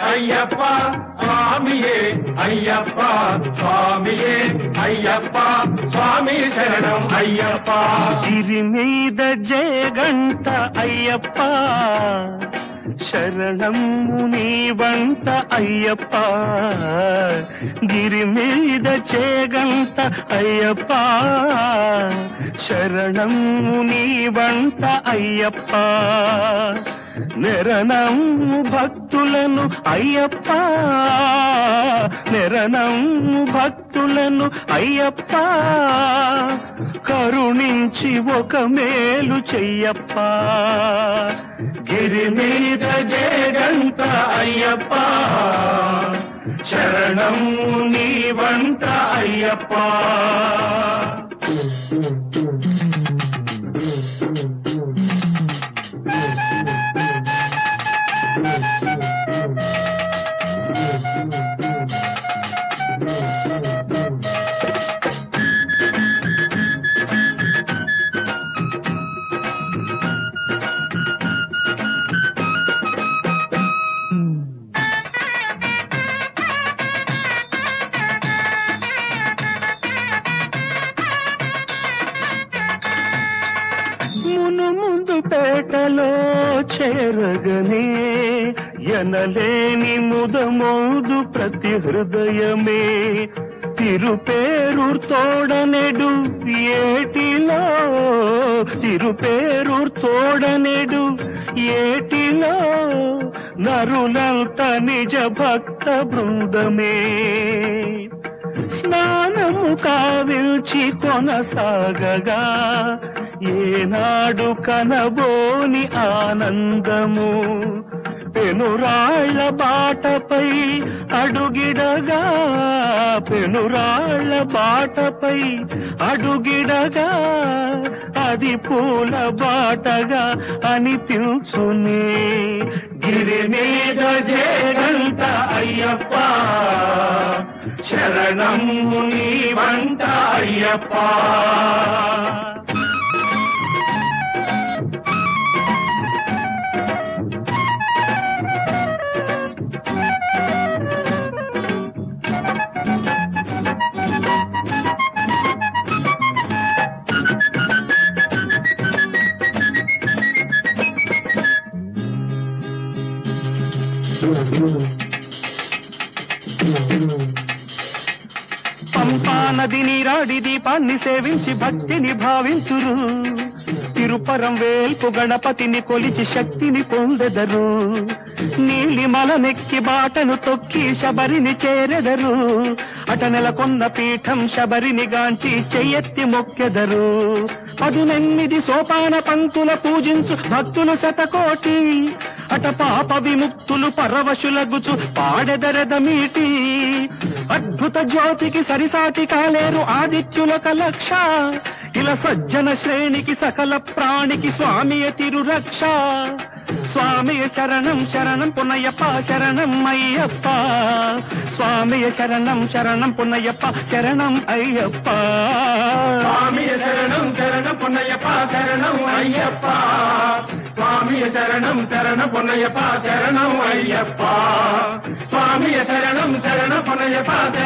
అయ్యప్ప స్వామియే అయ్యప్ప స్వామియే అయ్యప్ప స్వామి శరణం అయ్యప్ప గిరి మీద జయగంట అయ్యప్ప శరణము నీ వంట అయ్యప్ప గిరి మీద జయగంట అయ్యప్ప శరణము నీ వంట అయ్యప్ప నిరణము భక్తులను అయ్యప్ప నిరణము భక్తులను అయ్యప్ప కరుణించి ఒక మేలు చెయ్యప్ప గిరి మీద జయగంట అయ్యప్ప శరణము నీ వంట అయ్యప్ప పేటలో చేరగనే ఎనలేని ముదమోదు ప్రతి హృదయమే తిరుపేరూర్ తోడనెడు ఏటిలో తిరుపేరూర్ తోడనెడు ఏటిలో నరులంత నిజ భక్త బృందమే స్నానము కావిల్చి కొనసాగగా ఏనాడు కనబోని ఆనందము పెనురాళ్ల బాటపై అడుగిడగా పెనురాళ్ల బాటపై అడుగిడగా అది పూల బాటగా అనిపించునే గిరి మీద జయగంట అయ్యప్ప శరణము నీ వంట అయ్యప్ప పంపా నది నీరాడి దీపాన్ని సేవించి భక్తిని భావించురు తిరుపరం వేల్పు గణపతిని కొలిచి శక్తిని పొందెదరు నీలిమల నెక్కి బాటను తొక్కి శబరిని చేరెదరు అట నెలకొన్న పీఠం శబరిని గాంచి చెయ్యెత్తి మొక్కెదరు 18 సోపాన పంక్తుల పూజించు భక్తులు శతకోటి అట పాప విముక్తులు పరవశులగుచు పాడెదరెదమీటి అద్భుత జ్యోతికి సరిసాటి కాలేరు ఆదిత్యుల కలక్ష ఇలా సజ్జన శ్రేణికి సకల ప్రాణికి స్వామియ తిరురక్ష స్వామియ శరణం శరణం పునయ్యప్ప శరణం అయ్యప్ప స్వామియ శరణం శరణం పునయ్యప్ప శరణం అయ్యప్ప స్వామియ శరణం శరణం పునయ్యప్ప శరణం అయ్యప్ప స్వామియ శరణం శరణ పునయ్యప్ప శరణం అయ్యప్ప స్వామియ శరణం శరణ పునయ్యప్ప